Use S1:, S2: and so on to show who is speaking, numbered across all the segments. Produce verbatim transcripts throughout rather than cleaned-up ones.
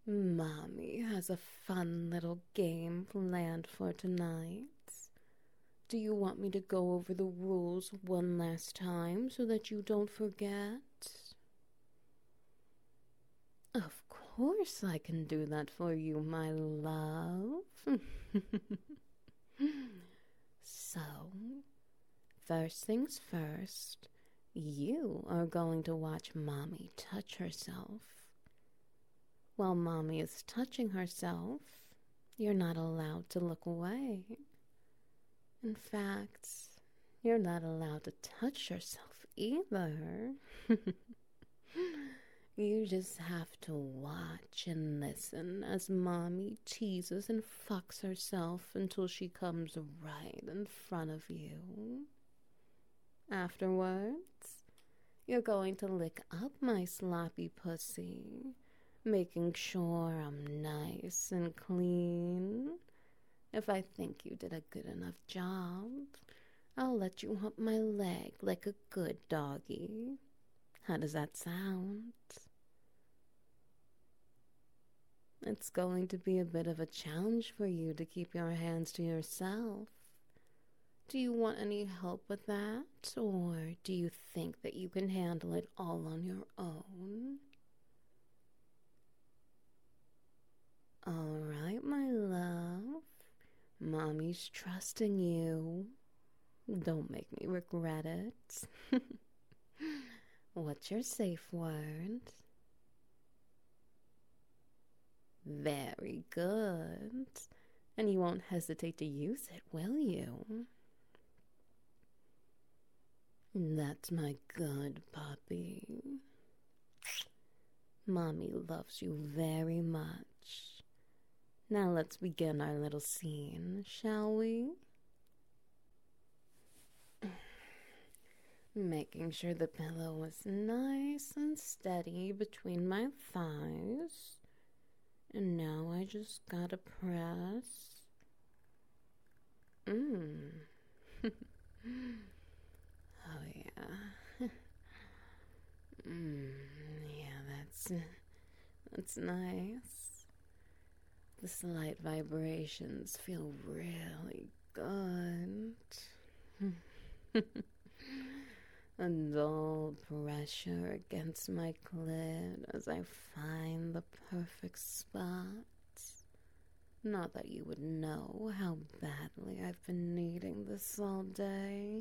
S1: Mommy has a fun little game planned for tonight. Do you want me to go over the rules one last time so that you don't forget? Of course I can do that for you, my love. So, first things first, you are going to watch Mommy touch herself. While Mommy is touching herself, you're not allowed to look away. In fact, you're not allowed to touch yourself either. You just have to watch and listen as Mommy teases and fucks herself until she comes right in front of you. Afterwards, you're going to lick up my sloppy pussy, making sure I'm nice and clean. If I think you did a good enough job, I'll let you hump my leg like a good doggy. How does that sound? It's going to be a bit of a challenge for you to keep your hands to yourself. Do you want any help with that, or do you think that you can handle it all on your own? All right, my love. Mommy's trusting you. Don't make me regret it. What's your safe word? Very good. And you won't hesitate to use it, will you? That's my good puppy. Mommy loves you very much. Now let's begin our little scene, shall we? Making sure the pillow is nice and steady between my thighs. And now I just gotta press. Mmm. Oh yeah. Mmm. Yeah, that's that's nice. The slight vibrations feel really good. A dull pressure against my clit as I find the perfect spot. Not that you would know how badly I've been needing this all day.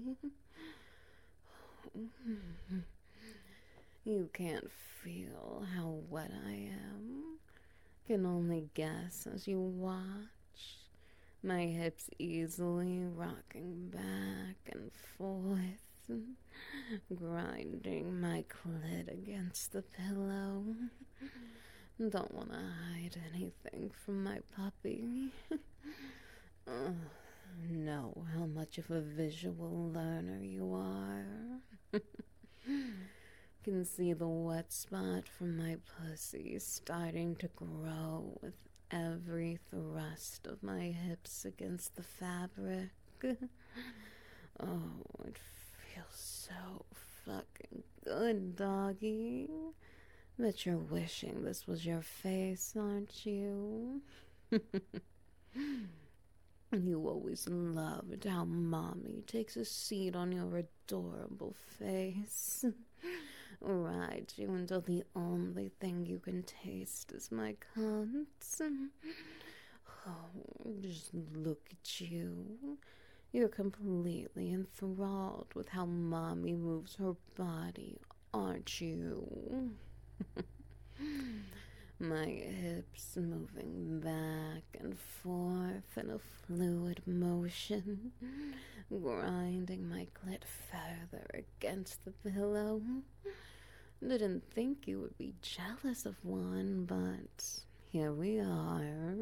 S1: You can't feel how wet I am. Can only guess as you watch. My hips easily rocking back and forth, grinding my clit against the pillow. Don't want to hide anything from my puppy. Oh, know how much of a visual learner you are. Can see the wet spot from my pussy starting to grow with every thrust of my hips against the fabric. Oh, it feels so fucking good, doggy. Bet you're wishing this was your face, aren't you? You always loved how Mommy takes a seat on your adorable face. Rides you until the only thing you can taste is my cunt. Oh, just look at you. You're completely enthralled with how Mommy moves her body, aren't you? My hips moving back and forth in a fluid motion, grinding my clit further against the pillow. Didn't think you would be jealous of one, but here we are.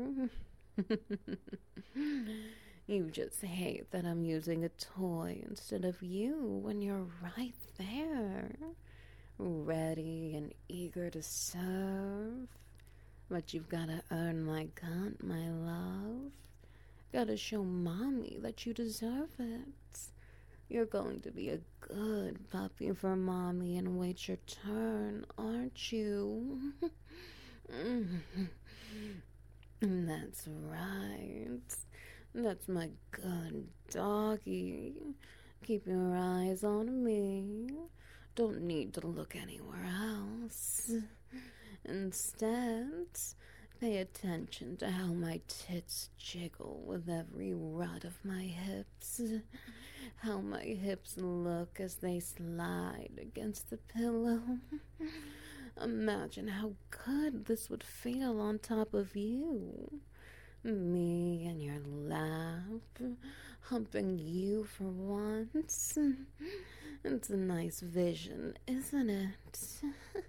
S1: You just hate that I'm using a toy instead of you when you're right there, ready and eager to serve. But you've gotta earn my cunt, my love. Gotta show Mommy that you deserve it. You're going to be a good puppy for Mommy and wait your turn, aren't you? That's right. That's my good doggy. Keep your eyes on me. Don't need to look anywhere else. Instead, pay attention to how my tits jiggle with every rut of my hips. How my hips look as they slide against the pillow. Imagine how good this would feel on top of you. Me in your lap, humping you for once. It's a nice vision, isn't it?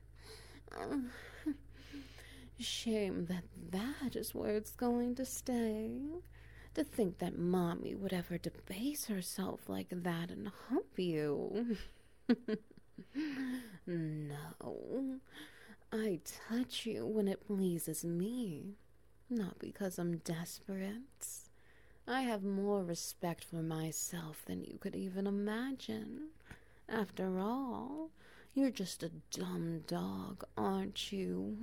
S1: Shame that that is where it's going to stay. To think that Mommy would ever debase herself like that and hump you. No, I touch you when it pleases me, not because I'm desperate. I have more respect for myself than you could even imagine. After all, you're just a dumb dog, aren't you?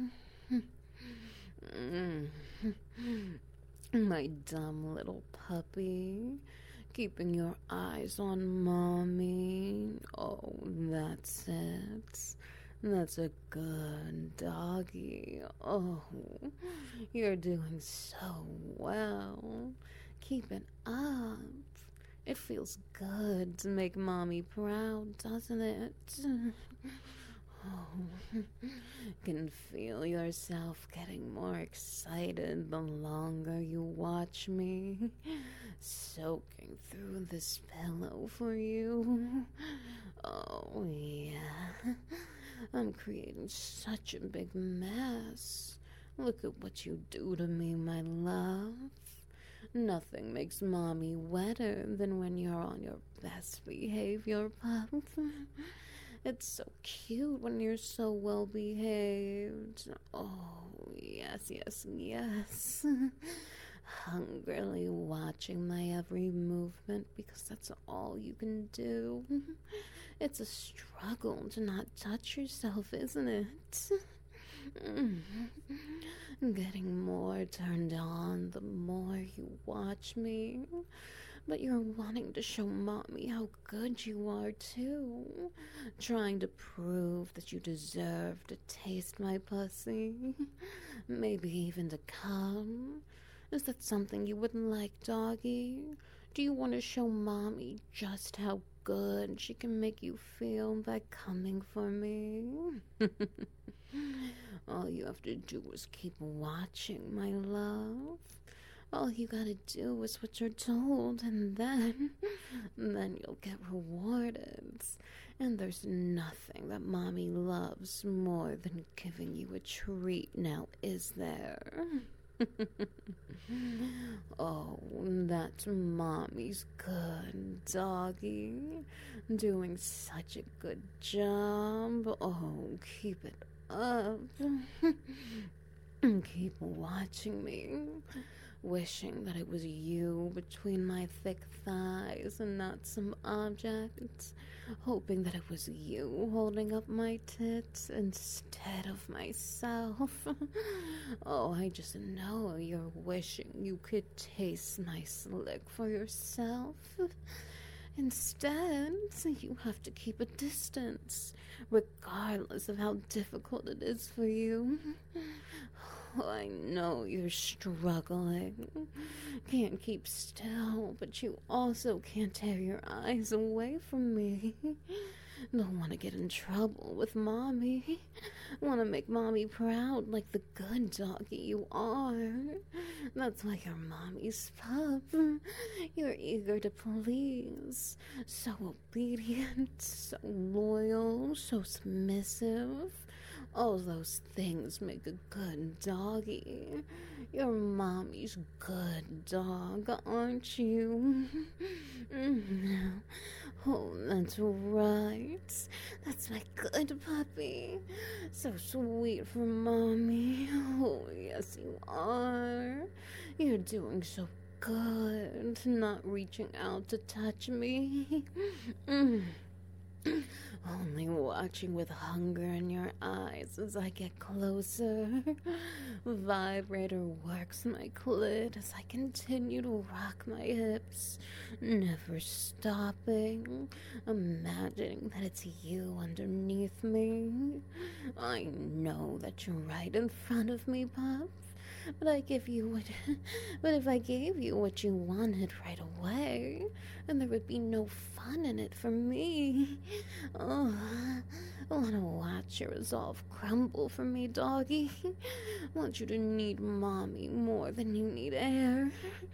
S1: My dumb little puppy, keeping your eyes on Mommy. Oh, that's it. That's a good doggy. Oh, you're doing so well. Keep it up. It feels good to make Mommy proud, doesn't it? Oh, can feel yourself getting more excited the longer you watch me, soaking through this pillow for you. Oh, yeah. I'm creating such a big mess. Look at what you do to me, my love. Nothing makes Mommy wetter than when you're on your best behavior, pup. It's so cute when you're so well behaved. Oh, yes, yes, yes. Hungrily watching my every movement because that's all you can do. It's a struggle to not touch yourself, isn't it? Getting more turned on the more you watch me. But you're wanting to show Mommy how good you are, too. Trying to prove that you deserve to taste my pussy. Maybe even to come. Is that something you would like, doggy? Do you want to show Mommy just how good she can make you feel by coming for me? All you have to do is keep watching, my love. All you gotta do is what you're told, and then, then you'll get rewarded. And there's nothing that Mommy loves more than giving you a treat, now is there? Oh, that's Mommy's good doggy. Doing such a good job. Oh, keep it up. Keep watching me. Wishing that it was you between my thick thighs and not some object. Hoping that it was you holding up my tits instead of myself. Oh, I just know you're wishing you could taste my slick for yourself. Instead, you have to keep a distance, regardless of how difficult it is for you. I know you're struggling. Can't keep still, but you also can't tear your eyes away from me. Don't want to get in trouble with Mommy. Want to make Mommy proud like the good doggy you are. That's why you're Mommy's pup. You're eager to please. So obedient, so loyal, so submissive. All those things make a good doggy. You're Mommy's good dog, aren't you? Oh, that's right. That's my good puppy. So sweet for Mommy. Oh, yes, you are. You're doing so good, not reaching out to touch me. Only watching with hunger in your eyes as I get closer. Vibrator works my clit as I continue to rock my hips, never stopping, imagining that it's you underneath me. I know that you're right in front of me, Pop. But I give you what, but if I gave you what you wanted right away, then there would be no fun in it for me. Oh, I want to watch your resolve crumble for me, doggy. I want you to need mommy more than you need air.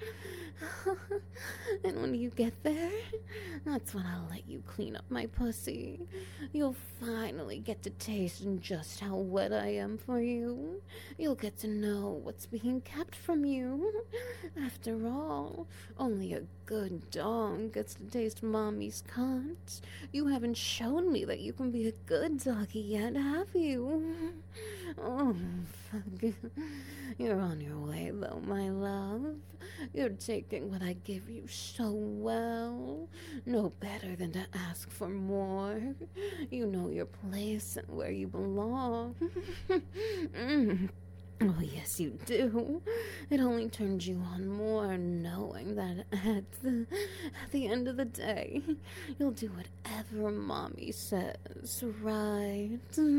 S1: And when you get there, that's when I'll let you clean up my pussy. You'll finally get to taste just how wet I am for you. You'll get to know what's being kept from you. After all, only a good dog gets to taste mommy's cunt. You haven't shown me that you can be a good doggy yet, have you? Oh, fuck. You're on your way, though, my love. You're taking what I give you so well. No better than to ask for more. You know your place and where you belong. mm. Oh, yes, you do. It only turns you on more knowing that at the, at the end of the day, you'll do whatever mommy says, right?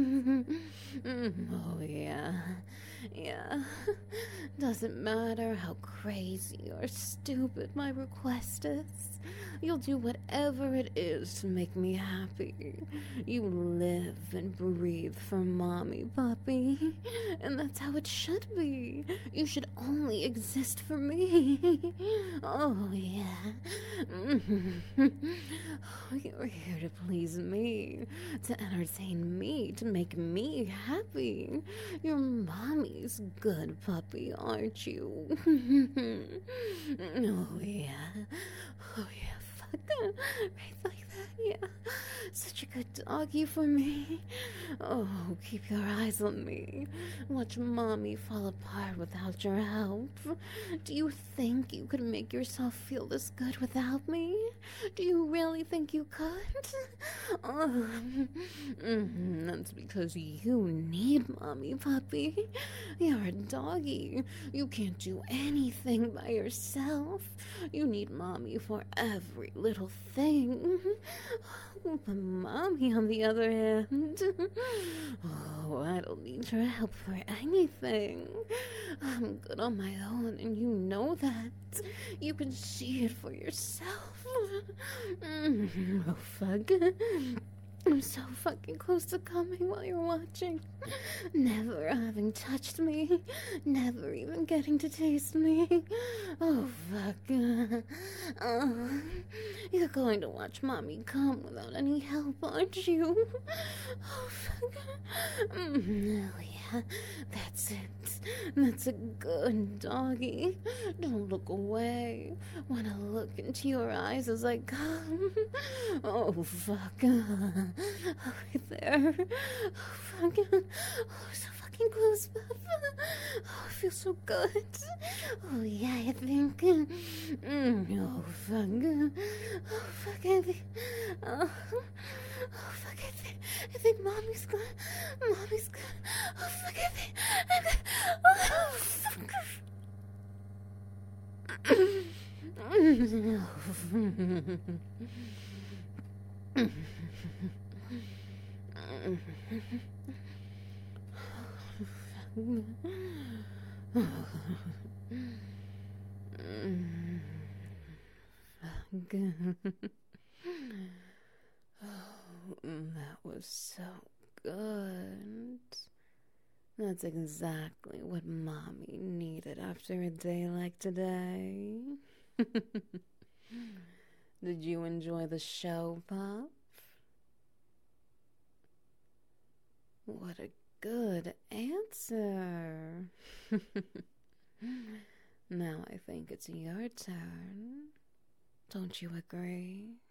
S1: Oh, yeah. Yeah. Doesn't matter how crazy or stupid my request is. You'll do whatever it is to make me happy. You live and breathe for mommy, puppy. And that's how it should be. You should only exist for me. Oh, yeah. You're here to please me, to entertain me, to make me happy. You're mommy's good puppy, aren't you? Oh, yeah. Oh, yeah. Fuck. Right like that, yeah. Such a good doggy for me. Oh, keep your eyes on me. Watch mommy fall apart without your help. Do you think you could make yourself feel this good without me? Do you really think you could? Oh, mm-hmm, that's because you need mommy, puppy. You're a doggy. You can't do anything by yourself. You need mommy for every little thing. But mommy, on the other hand, oh, I don't need your help for anything. I'm good on my own, and you know that. You can see it for yourself. Mm, oh, fuck. I'm so fucking close to coming while you're watching. Never having touched me. Never even getting to taste me. Oh, fuck. Uh, you're going to watch mommy come without any help, aren't you? Oh, fuck. Mm, oh, yeah. That's it. That's a good doggy. Don't look away. Wanna look into your eyes as I come. Oh, fuck. Right there. Oh, fuck. Oh, so fucking close, Papa. Oh, it feels so good. Oh, yeah, I think. Mm, oh, fuck. Oh, fuck, I think. Oh, oh fuck, I think. I think mommy's gone. Mommy's gone. Oh, fuck, I think. I think. Oh, fuck. That was so good. That's exactly what mommy needed after a day like today. Did you enjoy the show, Pop? What a good answer. Now I think it's your turn. Don't you agree?